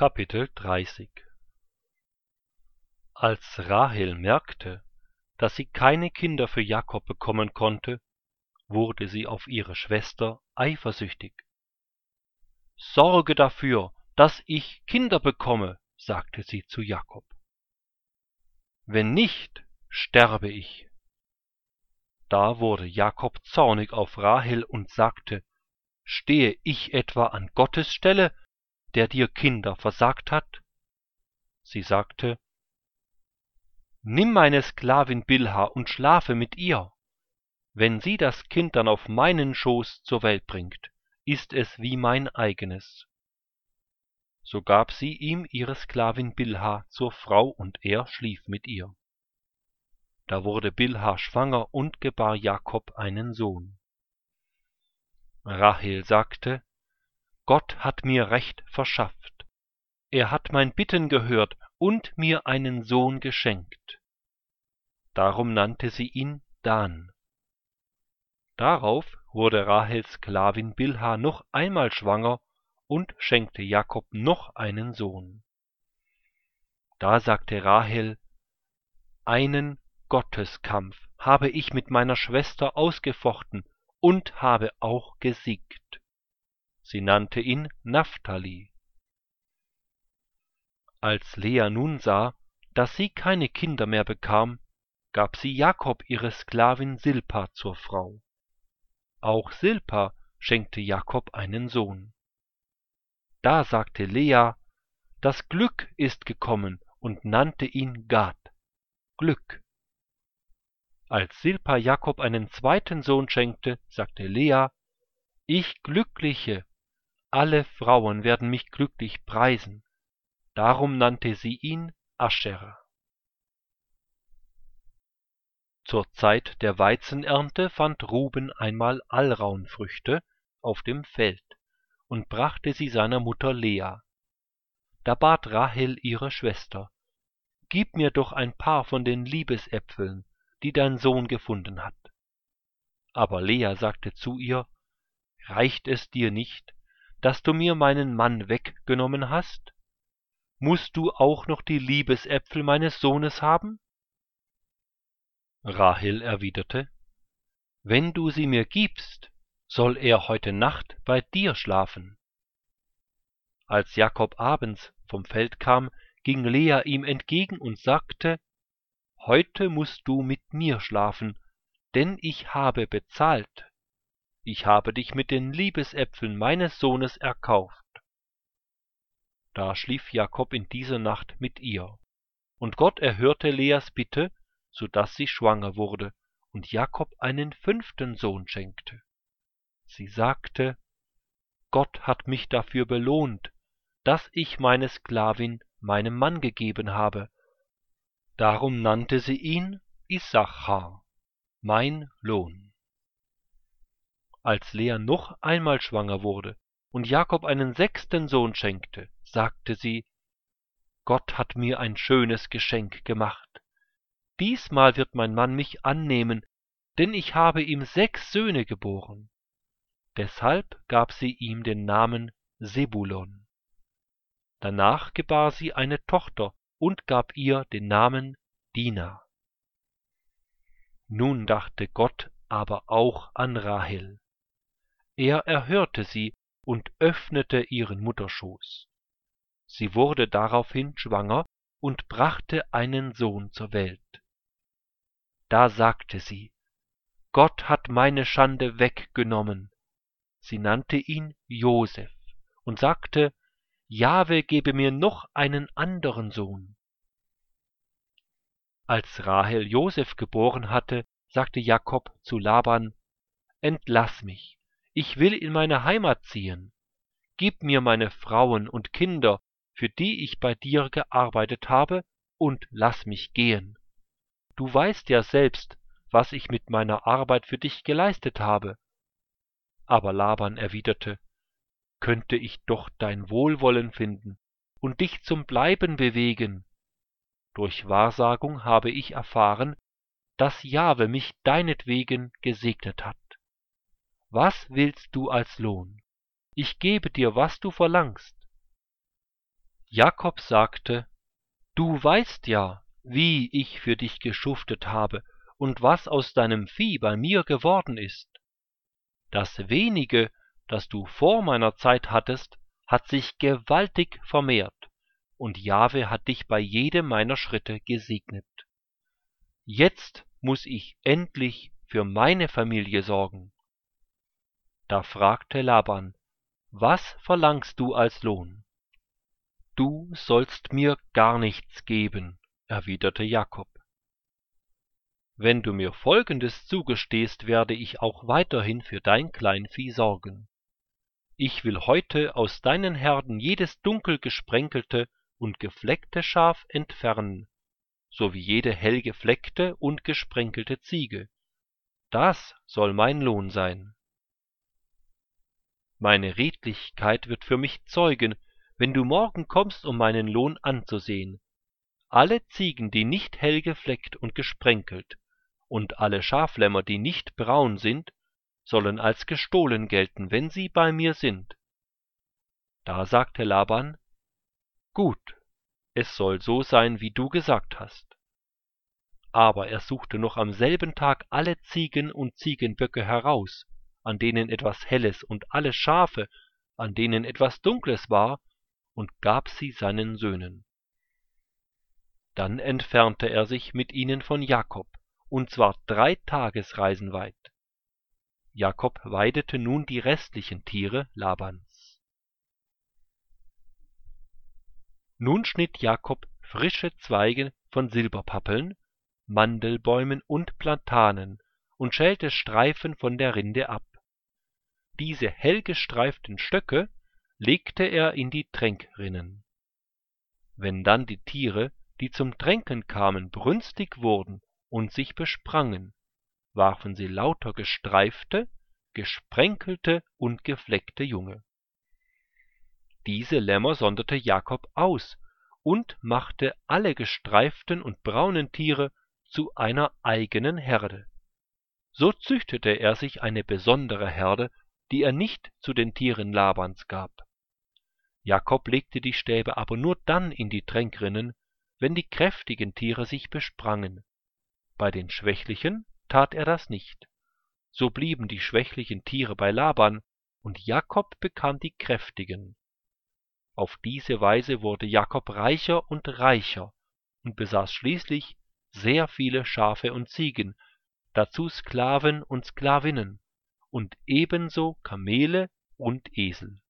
Kapitel 30. Als Rahel merkte, dass sie keine Kinder für Jakob bekommen konnte, wurde sie auf ihre Schwester eifersüchtig. »Sorge dafür, dass ich Kinder bekomme«, sagte sie zu Jakob. »Wenn nicht, sterbe ich.« Da wurde Jakob zornig auf Rahel und sagte: »Stehe ich etwa an Gottes Stelle, der dir Kinder versagt hat?« Sie sagte: »Nimm meine Sklavin Bilha und schlafe mit ihr. Wenn sie das Kind dann auf meinen Schoß zur Welt bringt, ist es wie mein eigenes.« So gab sie ihm ihre Sklavin Bilha zur Frau, und er schlief mit ihr. Da wurde Bilha schwanger und gebar Jakob einen Sohn. Rahel sagte: »Gott hat mir Recht verschafft. Er hat mein Bitten gehört und mir einen Sohn geschenkt.« Darum nannte sie ihn Dan. Darauf wurde Rahels Sklavin Bilha noch einmal schwanger und schenkte Jakob noch einen Sohn. Da sagte Rahel: »Einen Gotteskampf habe ich mit meiner Schwester ausgefochten und habe auch gesiegt.« Sie nannte ihn Naphtali. Als Lea nun sah, dass sie keine Kinder mehr bekam, gab sie Jakob ihre Sklavin Silpa zur Frau. Auch Silpa schenkte Jakob einen Sohn. Da sagte Lea: »Das Glück ist gekommen«, und nannte ihn Gad, Glück. Als Silpa Jakob einen zweiten Sohn schenkte, sagte Lea: »Ich Glückliche, alle Frauen werden mich glücklich preisen.« Darum nannte sie ihn Ascher. Zur Zeit der Weizenernte fand Ruben einmal Alraunfrüchte auf dem Feld und brachte sie seiner Mutter Lea. Da bat Rahel ihre Schwester: »Gib mir doch ein paar von den Liebesäpfeln, die dein Sohn gefunden hat.« Aber Lea sagte zu ihr: »Reicht es dir nicht, dass du mir meinen Mann weggenommen hast? Musst du auch noch die Liebesäpfel meines Sohnes haben?« Rahel erwiderte: »Wenn du sie mir gibst, soll er heute Nacht bei dir schlafen.« Als Jakob abends vom Feld kam, ging Lea ihm entgegen und sagte: »Heute musst du mit mir schlafen, denn ich habe bezahlt. Ich habe dich mit den Liebesäpfeln meines Sohnes erkauft.« Da schlief Jakob in dieser Nacht mit ihr. Und Gott erhörte Leas Bitte, so dass sie schwanger wurde und Jakob einen 5. Sohn schenkte. Sie sagte: »Gott hat mich dafür belohnt, dass ich meine Sklavin meinem Mann gegeben habe.« Darum nannte sie ihn Issachar, mein Lohn. Als Lea noch einmal schwanger wurde und Jakob einen 6. Sohn schenkte, sagte sie: »Gott hat mir ein schönes Geschenk gemacht. Diesmal wird mein Mann mich annehmen, denn ich habe ihm 6 Söhne geboren.« Deshalb gab sie ihm den Namen Sebulon. Danach gebar sie eine Tochter und gab ihr den Namen Dina. Nun dachte Gott aber auch an Rahel. Er erhörte sie und öffnete ihren Mutterschoß. Sie wurde daraufhin schwanger und brachte einen Sohn zur Welt. Da sagte sie: »Gott hat meine Schande weggenommen.« Sie nannte ihn Josef und sagte: »Jahwe gebe mir noch einen anderen Sohn.« Als Rahel Josef geboren hatte, sagte Jakob zu Laban: »Entlass mich, ich will in meine Heimat ziehen. Gib mir meine Frauen und Kinder, für die ich bei dir gearbeitet habe, und lass mich gehen. Du weißt ja selbst, was ich mit meiner Arbeit für dich geleistet habe.« Aber Laban erwiderte: »Könnte ich doch dein Wohlwollen finden und dich zum Bleiben bewegen. Durch Wahrsagung habe ich erfahren, dass Jahwe mich deinetwegen gesegnet hat. Was willst du als Lohn? Ich gebe dir, was du verlangst.« Jakob sagte: »Du weißt ja, wie ich für dich geschuftet habe und was aus deinem Vieh bei mir geworden ist. Das wenige, das du vor meiner Zeit hattest, hat sich gewaltig vermehrt, und Jahwe hat dich bei jedem meiner Schritte gesegnet. Jetzt muß ich endlich für meine Familie sorgen.« Da fragte Laban: »Was verlangst du als Lohn?« »Du sollst mir gar nichts geben«, erwiderte Jakob. »Wenn du mir Folgendes zugestehst, werde ich auch weiterhin für dein Kleinvieh sorgen. Ich will heute aus deinen Herden jedes dunkel gesprenkelte und gefleckte Schaf entfernen, sowie jede hell gefleckte und gesprenkelte Ziege. Das soll mein Lohn sein. Meine Redlichkeit wird für mich zeugen, wenn du morgen kommst, um meinen Lohn anzusehen. Alle Ziegen, die nicht hell gefleckt und gesprenkelt, und alle Schaflämmer, die nicht braun sind, sollen als gestohlen gelten, wenn sie bei mir sind.« Da sagte Laban: »Gut, es soll so sein, wie du gesagt hast.« Aber er suchte noch am selben Tag alle Ziegen und Ziegenböcke heraus, an denen etwas Helles, und alle Schafe, an denen etwas Dunkles war, und gab sie seinen Söhnen. Dann entfernte er sich mit ihnen von Jakob, und zwar 3 Tagesreisen weit. Jakob weidete nun die restlichen Tiere Labans. Nun schnitt Jakob frische Zweige von Silberpappeln, Mandelbäumen und Platanen und schälte Streifen von der Rinde ab. Diese hellgestreiften Stöcke legte er in die Tränkrinnen. Wenn dann die Tiere, die zum Tränken kamen, brünstig wurden und sich besprangen, warfen sie lauter gestreifte, gesprenkelte und gefleckte Junge. Diese Lämmer sonderte Jakob aus und machte alle gestreiften und braunen Tiere zu einer eigenen Herde. So züchtete er sich eine besondere Herde, die er nicht zu den Tieren Labans gab. Jakob legte die Stäbe aber nur dann in die Tränkrinnen, wenn die kräftigen Tiere sich besprangen. Bei den schwächlichen tat er das nicht. So blieben die schwächlichen Tiere bei Laban, und Jakob bekam die kräftigen. Auf diese Weise wurde Jakob reicher und reicher und besaß schließlich sehr viele Schafe und Ziegen, dazu Sklaven und Sklavinnen und ebenso Kamele und Esel.